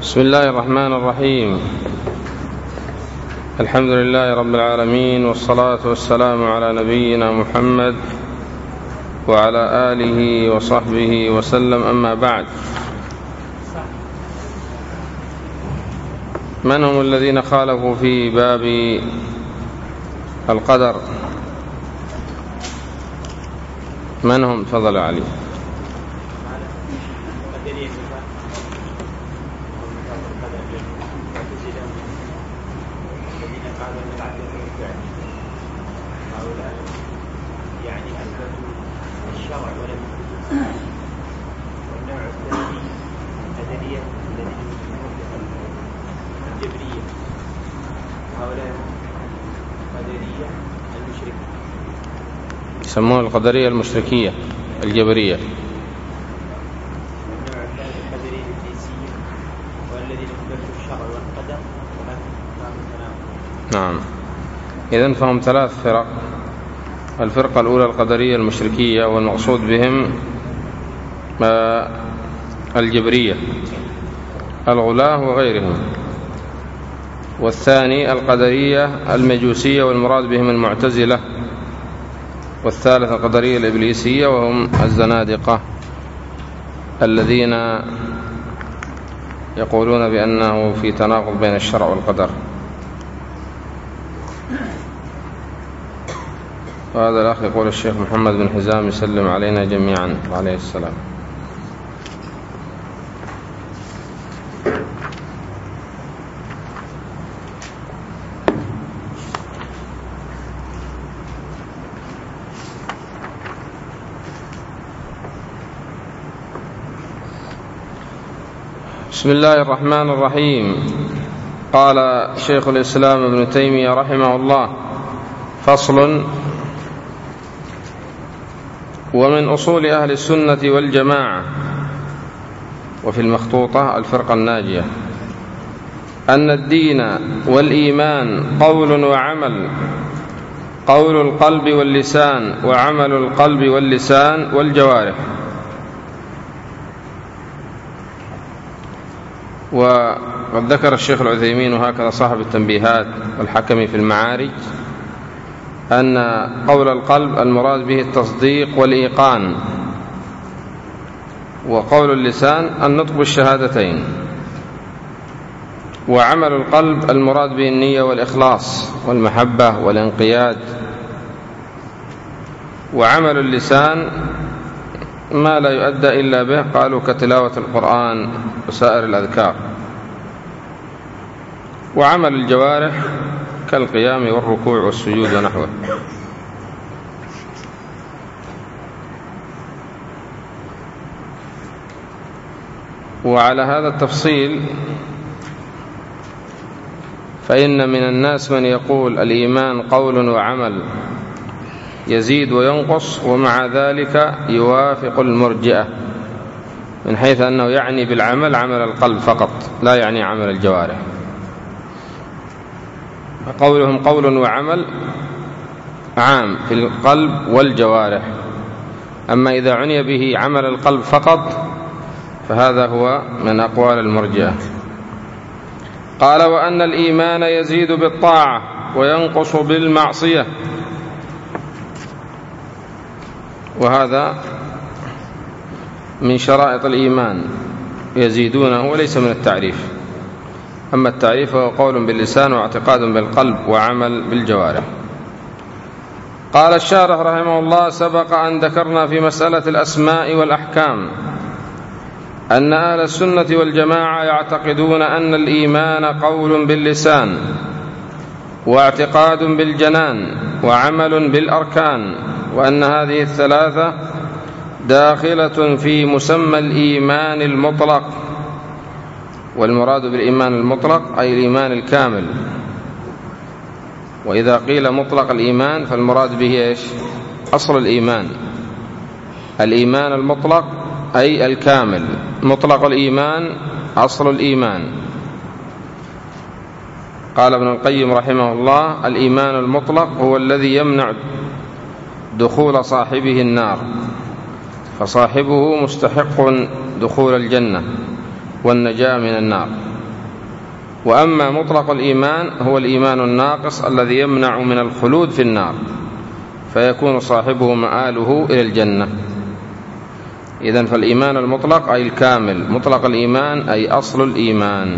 بسم الله الرحمن الرحيم. الحمد لله رب العالمين، والصلاة والسلام على نبينا محمد وعلى آله وصحبه وسلم، أما بعد. من هم الذين خالفوا في باب القدر؟ من هم؟ تفضل علي. يسمون القدرية المشركية الجبرية. نعم، إذن فهم ثلاث فرق. الفرقة الأولى القدرية المشركية، والمقصود بهم الجبرية الغلاة وغيرهم. والثاني القدرية المجوسية، والمراد بهم المعتزلة. والثالث القدرية الإبليسية، وهم الزنادقة الذين يقولون بأنه في تناقض بين الشرع والقدر. وهذا الأخ يقول الشيخ محمد بن حزام يسلم علينا جميعا وعليه السلام. بسم الله الرحمن الرحيم. قال شيخ الإسلام ابن تيمية رحمه الله: فصل: ومن أصول أهل السنة والجماعة، وفي المخطوطة الفرقة الناجية، أن الدين والإيمان قول وعمل، قول القلب واللسان، وعمل القلب واللسان والجوارح. وقد ذكر الشيخ العثيمين، وهكذا صاحب التنبيهات والحكمي في المعارج، أن قول القلب المراد به التصديق والإيقان، وقول اللسان النطق بالشهادتين، وعمل القلب المراد به النية والإخلاص والمحبة والانقياد، وعمل اللسان ما لا يؤدى إلا به، قالوا كتلاوة القرآن وسائر الأذكار، وعمل الجوارح كالقيام والركوع والسجود ونحوه. وعلى هذا التفصيل فإن من الناس من يقول الإيمان قول وعمل يزيد وينقص، ومع ذلك يوافق المرجئة، من حيث أنه يعني بالعمل عمل القلب فقط، لا يعني عمل الجوارح. فقولهم قول وعمل عام في القلب والجوارح، أما إذا عني به عمل القلب فقط فهذا هو من أقوال المرجئة. قال: وأن الإيمان يزيد بالطاعة وينقص بالمعصية، وهذا من شرائط الإيمان، يزيدونه وليس من التعريف. أما التعريف فهو قول باللسان واعتقاد بالقلب وعمل بالجوارح. قال الشارح رحمه الله: سبق أن ذكرنا في مسألة الأسماء والأحكام أن أهل السنة والجماعة يعتقدون أن الإيمان قول باللسان، واعتقاد بالجنان، وعمل بالأركان، وأن هذه الثلاثة داخلة في مسمى الإيمان المطلق. والمراد بالإيمان المطلق أي الإيمان الكامل. وإذا قيل مطلق الإيمان فالمراد به إيش؟ أصل الإيمان. الإيمان المطلق أي الكامل، مطلق الإيمان أصل الإيمان. قال ابن القيم رحمه الله: الإيمان المطلق هو الذي يمنع دخول صاحبه النار، فصاحبه مستحق دخول الجنة والنجاة من النار. وأما مطلق الإيمان هو الإيمان الناقص الذي يمنع من الخلود في النار، فيكون صاحبه مآله إلى الجنة. إذن فالإيمان المطلق أي الكامل، مطلق الإيمان أي أصل الإيمان.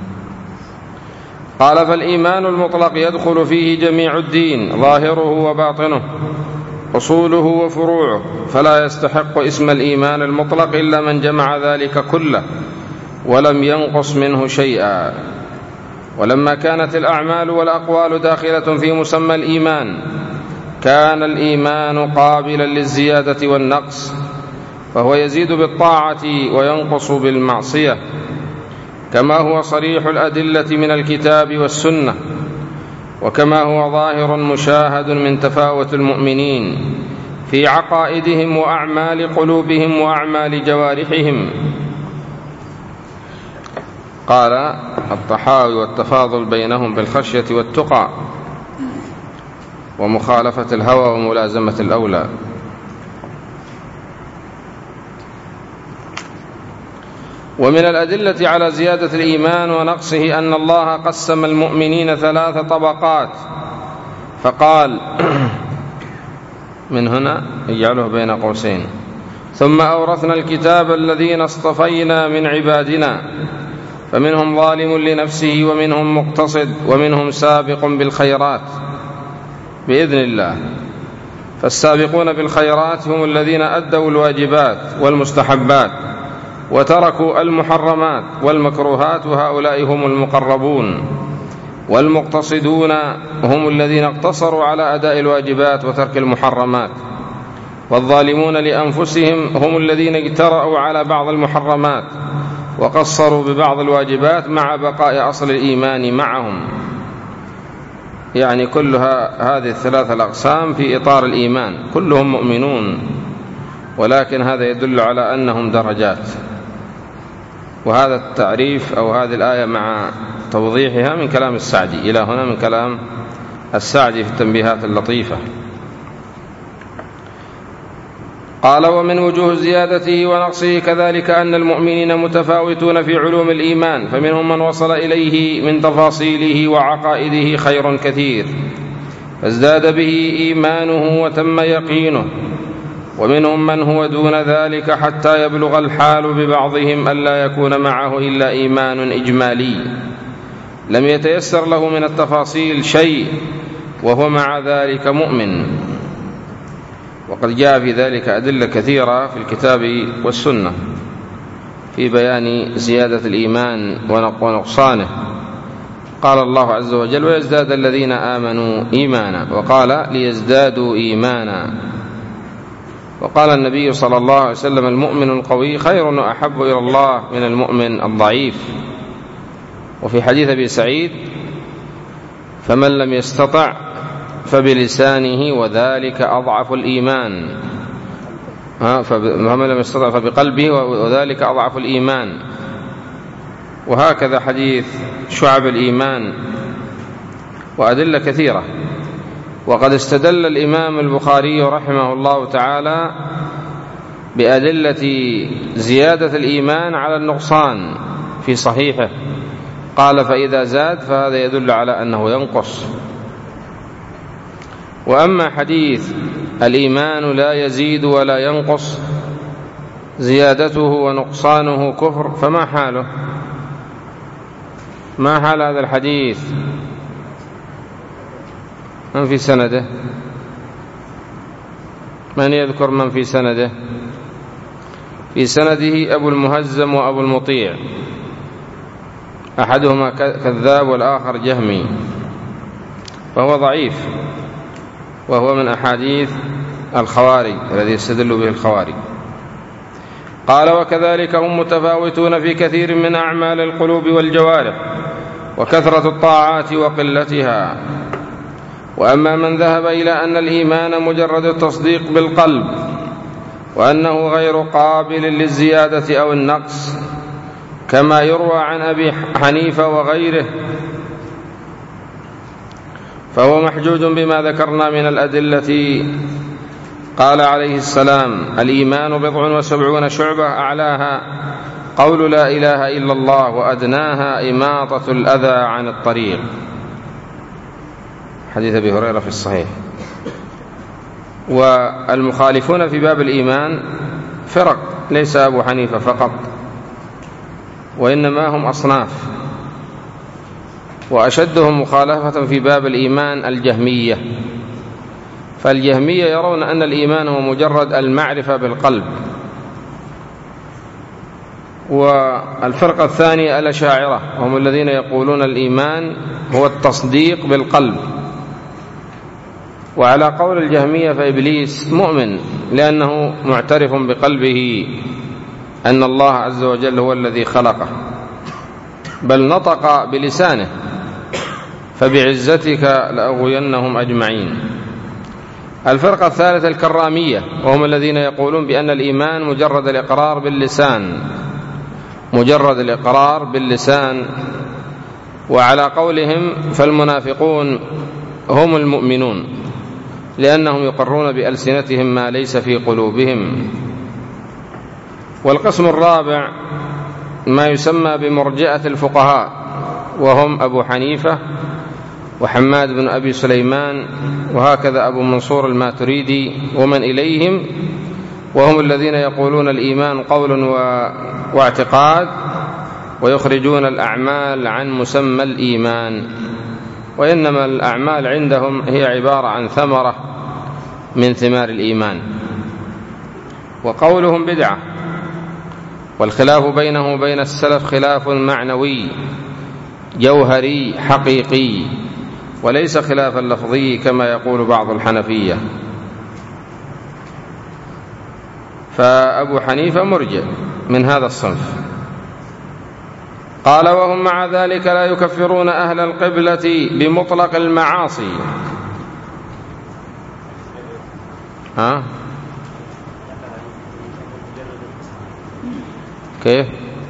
قال: فالإيمان المطلق يدخل فيه جميع الدين، ظاهره وباطنه، أصوله وفروعه، فلا يستحق اسم الإيمان المطلق إلا من جمع ذلك كله ولم ينقص منه شيئا. ولما كانت الأعمال والأقوال داخلة في مسمى الإيمان، كان الإيمان قابلا للزيادة والنقص، فهو يزيد بالطاعة وينقص بالمعصية، كما هو صريح الأدلة من الكتاب والسنة، وكما هو ظاهر مشاهد من تفاوت المؤمنين في عقائدهم وأعمال قلوبهم وأعمال جوارحهم. قال الطحاوي: والتفاضل بينهم بالخشية والتقى ومخالفة الهوى وملازمة الأولى. ومن الأدلة على زيادة الإيمان ونقصه أن الله قسم المؤمنين 3 طبقات، فقال من هنا يجعله بين قوسين: ثم أورثنا الكتاب الذين اصطفينا من عبادنا فمنهم ظالم لنفسه ومنهم مقتصد ومنهم سابق بالخيرات بإذن الله. فالسابقون بالخيرات هم الذين أدوا الواجبات والمستحبات وتركوا المحرمات والمكروهات، وهؤلاء هم المقربون. والمقتصدون هم الذين اقتصروا على أداء الواجبات وترك المحرمات. والظالمون لأنفسهم هم الذين اجترأوا على بعض المحرمات وقصروا ببعض الواجبات مع بقاء أصل الإيمان معهم. يعني كلها هذه 3 الأقسام في إطار الإيمان، كلهم مؤمنون، ولكن هذا يدل على أنهم درجات. وهذا التعريف أو هذه الآية مع توضيحها من كلام السعدي، إلى هنا من كلام السعدي في التنبيهات اللطيفة. قال: ومن وجوه زيادته ونقصه كذلك أن المؤمنين متفاوتون في علوم الإيمان، فمنهم من وصل إليه من تفاصيله وعقائده خير كثير فازداد به إيمانه وتم يقينه، ومنهم من هو دون ذلك حتى يبلغ الحال ببعضهم ألا يكون معه إلا إيمان إجمالي لم يتيسر له من التفاصيل شيء وهو مع ذلك مؤمن. وقد جاء في ذلك أدلة كثيرة في الكتاب والسنة في بيان زيادة الإيمان ونقصانه. قال الله عز وجل: ويزداد الذين آمنوا إيمانا، وقال: ليزدادوا إيمانا. وقال النبي صلى الله عليه وسلم: المؤمن القوي خير وأحب إلى الله من المؤمن الضعيف. وفي حديث أبي سعيد: فمن لم يستطع فبلسانه وذلك أضعف الإيمان، فمن لم يستطع فبقلبه وذلك أضعف الإيمان. وهكذا حديث شعب الإيمان وأدلة كثيرة. وقد استدل الإمام البخاري رحمه الله تعالى بأدلة زيادة الإيمان على النقصان في صحيحه، قال: فإذا زاد فهذا يدل على أنه ينقص. وأما حديث الإيمان لا يزيد ولا ينقص زيادته ونقصانه كفر، فما حاله؟ ما حال هذا الحديث؟ من في سنده؟ من يذكر من في سنده؟ في سنده أبو المهزم وأبو المطيع، أحدهما كذاب والآخر جهمي، فهو ضعيف، وهو من أحاديث الخوارج الذي يستدل به الخوارج. قال: وكذلك هم متفاوتون في كثير من أعمال القلوب والجوارح وكثرة الطاعات وقلتها. وأما من ذهب إلى أن الإيمان مجرد التصديق بالقلب وأنه غير قابل للزيادة أو النقص كما يروى عن أبي حنيفة وغيره، فهو محجوج بما ذكرنا من الأدلة. قال عليه السلام: الإيمان 70 شعبة أعلاها قول لا إله إلا الله وأدناها إماطة الأذى عن الطريق، حديث أبي هريرة في الصحيح. والمخالفون في باب الإيمان فرق، ليس أبو حنيفة فقط، وإنما هم أصناف، وأشدهم مخالفة في باب الإيمان الجهمية. فالجهمية يرون أن الإيمان هو مجرد المعرفة بالقلب. والفرقة الثانية الأشاعرة، هم الذين يقولون الإيمان هو التصديق بالقلب. وعلى قول الجهمية فإبليس مؤمن لأنه معترف بقلبه أن الله عز وجل هو الذي خلقه، بل نطق بلسانه فبعزتك لأغوينهم أجمعين. الفرقة الثالثة الكرامية، وهم الذين يقولون بأن الإيمان مجرد الإقرار باللسان، مجرد الإقرار باللسان. وعلى قولهم فالمنافقون هم المؤمنون لأنهم يقرون بألسنتهم ما ليس في قلوبهم. والقسم الرابع ما يسمى بمرجئة الفقهاء، وهم أبو حنيفة وحماد بن أبي سليمان، وهكذا أبو منصور الماتريدي ومن إليهم، وهم الذين يقولون الإيمان قول واعتقاد، ويخرجون الأعمال عن مسمى الإيمان، وإنما الأعمال عندهم هي عبارة عن ثمرة من ثمار الإيمان. وقولهم بدعة، والخلاف بينه وبين السلف خلاف معنوي جوهري حقيقي، وليس خلافا لفظي كما يقول بعض الحنفية. فأبو حنيفة مرجئ من هذا الصنف. قال وهم مع ذلك لا يكفرون أهل القبلة بمطلق المعاصي. كيف؟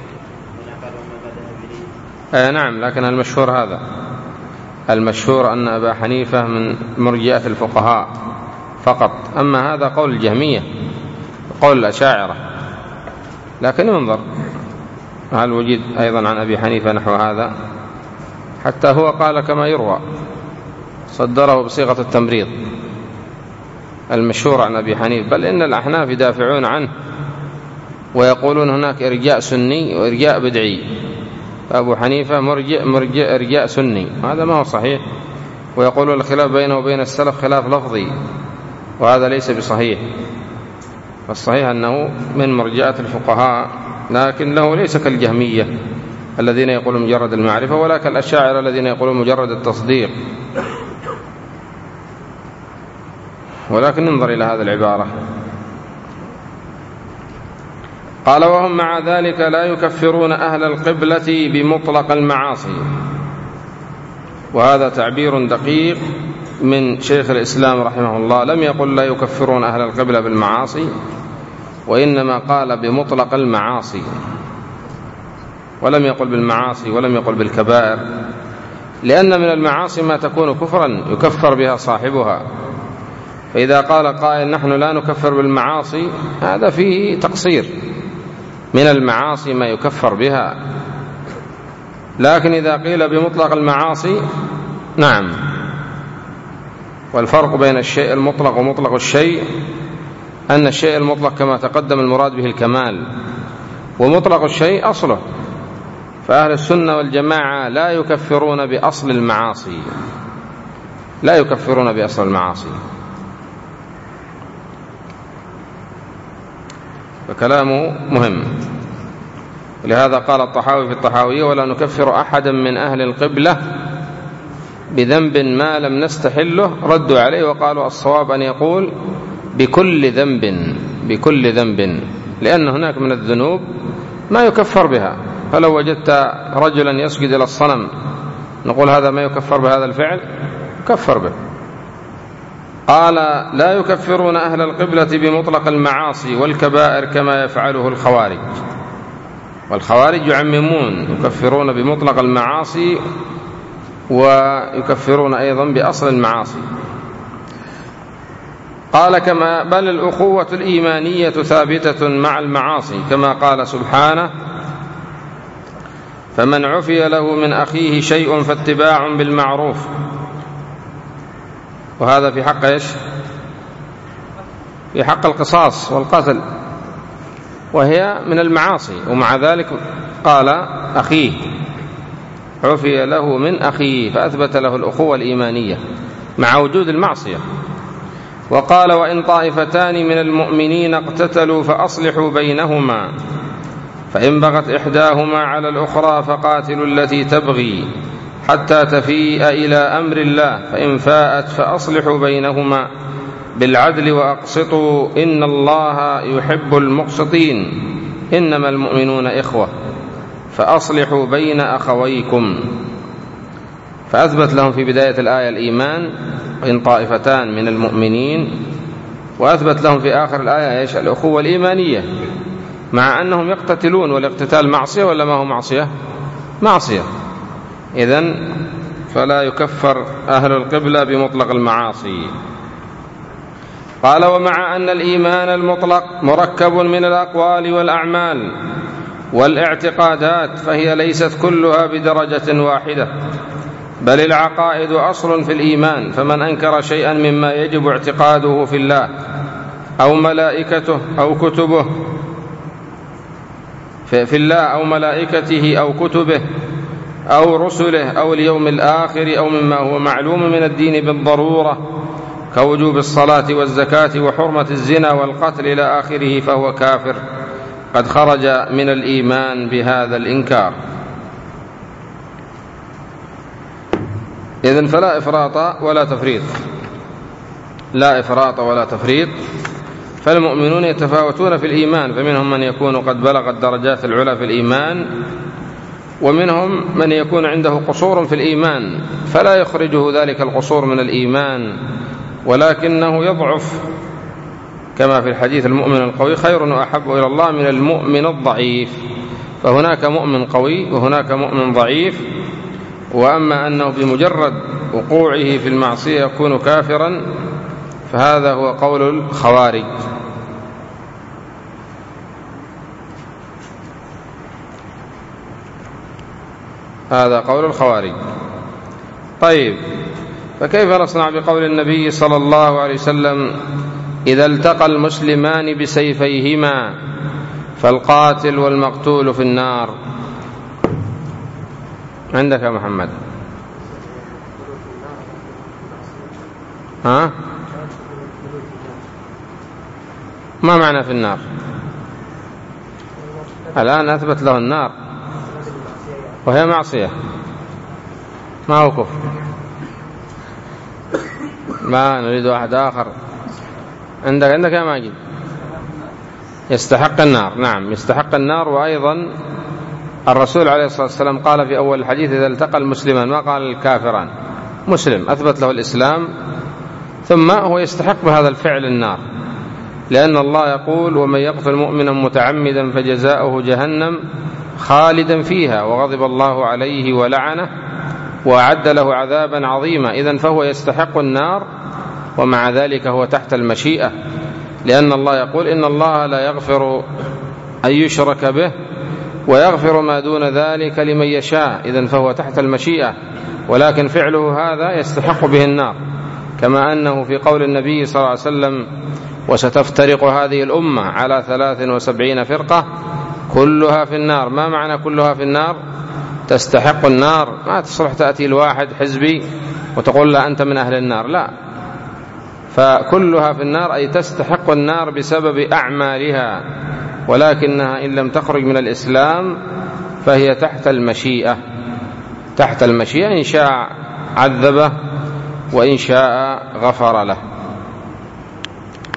نعم، لكن المشهور هذا، المشهور أن أبا حنيفة من مرجئة الفقهاء فقط، أما هذا قول الجهمية قول الأشاعرة. لكن ينظر هل وجد أيضا عن أبي حنيفة نحو هذا، حتى هو قال كما يروى صدره بصيغة التمريض المشهور عن أبي حنيفة، بل إن الأحناف يدافعون عنه ويقولون هناك إرجاء سني وإرجاء بدعي، فأبو حنيفة مرجئ إرجاء سني، هذا ما هو صحيح. ويقولون الخلاف بينه وبين السلف خلاف لفظي، وهذا ليس بصحيح. فالصحيح أنه من مرجئة الفقهاء، لكن له ليس كالجهمية الذين يقولون مجرد المعرفة، ولا كالأشاعرة الذين يقولون مجرد التصديق. ولكن ننظر إلى هذه العبارة. قال وهم مع ذلك لا يكفرون أهل القبلة بمطلق المعاصي. وهذا تعبير دقيق من شيخ الإسلام رحمه الله، لم يقل لا يكفرون أهل القبلة بالمعاصي، وإنما قال بمطلق المعاصي، ولم يقل بالمعاصي ولم يقل بالكبائر، لأن من المعاصي ما تكون كفرا يكفر بها صاحبها. فإذا قال قائل نحن لا نكفر بالمعاصي، هذا فيه تقصير، من المعاصي ما يكفر بها. لكن إذا قيل بمطلق المعاصي نعم. والفرق بين الشيء المطلق ومطلق الشيء أن الشيء المطلق كما تقدم المراد به الكمال، ومطلق الشيء أصله. فأهل السنة والجماعة لا يكفرون بأصل المعاصي، لا يكفرون بأصل المعاصي. فكلامه مهم. لهذا قال الطحاوي في الطحاوية ولا نكفر أحدا من أهل القبلة بذنب ما لم نستحله. ردوا عليه وقالوا الصواب أن يقول بكل ذنب، بكل ذنب، لأن هناك من الذنوب ما يكفر بها. فلو وجدت رجلا يسجد إلى الصنم نقول هذا ما يكفر بهذا الفعل؟ كفر به. قال لا يكفرون أهل القبلة بمطلق المعاصي والكبائر كما يفعله الخوارج. والخوارج يعممون، يكفرون بمطلق المعاصي ويكفرون أيضا بأصل المعاصي. قال كما بل الأخوة الإيمانية ثابتة مع المعاصي، كما قال سبحانه فمن عفي له من أخيه شيء فاتباع بالمعروف. وهذا في حق إيش؟ في حق القصاص والقتل، وهي من المعاصي، ومع ذلك قال أخيه، عفي له من أخيه، فأثبت له الأخوة الإيمانية مع وجود المعصية. وقال وإن طائفتان من المؤمنين اقتتلوا فأصلحوا بينهما، فإن بغت إحداهما على الأخرى فقاتلوا التي تبغي حتى تفيء إلى أمر الله، فإن فاءت فأصلحوا بينهما بالعدل وأقسطوا إن الله يحب المقسطين، إنما المؤمنون إخوة فأصلحوا بين أخويكم. فأثبت لهم في بداية الآية الإيمان إن طائفتان من المؤمنين، وأثبت لهم في آخر الآية إيش؟ الأخوة الإيمانية، مع أنهم يقتتلون، والاقتتال معصية ولا ما هو معصية؟ معصية. إذن فلا يكفر أهل القبلة بمطلق المعاصي. قال ومع أن الإيمان المطلق مركب من الأقوال والأعمال والاعتقادات، فهي ليست كلها بدرجة واحدة، بل العقائد أصل في الإيمان، فمن أنكر شيئا مما يجب اعتقاده في الله أو ملائكته أو كتبه في الله أو ملائكته أو كتبه أو رسله أو اليوم الآخر أو مما هو معلوم من الدين بالضرورة كوجوب الصلاة والزكاة وحرمة الزنا والقتل إلى آخره، فهو كافر قد خرج من الإيمان بهذا الإنكار. إذن فلا إفراط ولا تفريط، لا إفراط ولا تفريط. فالمؤمنون يتفاوتون في الإيمان، فمنهم من يكون قد بلغ الدرجات العلى في الإيمان، ومنهم من يكون عنده قصور في الإيمان فلا يخرجه ذلك القصور من الإيمان، ولكنه يضعف، كما في الحديث المؤمن القوي خير وأحب إلى الله من المؤمن الضعيف. فهناك مؤمن قوي وهناك مؤمن ضعيف. وأما أنه بمجرد وقوعه في المعصية يكون كافرا، فهذا هو قول الخوارج. هذا قول الخوارج. طيب، فكيف نصنع بقول النبي صلى الله عليه وسلم إذا التقى المسلمان بسيفيهما فالقاتل والمقتول في النار؟ عندك يا محمد؟ ها؟ ما معنى في النار؟ الآن أثبت له النار وهي معصية، ما هو كفر. ما نريد واحد آخر. عندك يا ماجد؟ يستحق النار. نعم يستحق النار. وأيضا الرسول عليه الصلاة والسلام قال في أول الحديث إذا التقى المسلمان، ما قال الكافران، مسلم أثبت له الإسلام، ثم هو يستحق بهذا الفعل النار، لأن الله يقول ومن يقتل مؤمنا متعمدا فجزاؤه جهنم خالدا فيها وغضب الله عليه ولعنه وأعد له عذابا عظيما. إذن فهو يستحق النار، ومع ذلك هو تحت المشيئة، لأن الله يقول إن الله لا يغفر أن يشرك به ويغفر ما دون ذلك لمن يشاء. إذن فهو تحت المشيئة، ولكن فعله هذا يستحق به النار، كما أنه في قول النبي صلى الله عليه وسلم وستفترق هذه الأمة على 73 فرقة كلها في النار. ما معنى كلها في النار؟ تستحق النار. ما تصلح تأتي الواحد حزبي وتقول لا أنت من أهل النار، لا، فكلها في النار أي تستحق النار بسبب أعمالها، ولكنها إن لم تخرج من الإسلام فهي تحت المشيئة. تحت المشيئة، إن شاء عذبه وإن شاء غفر له.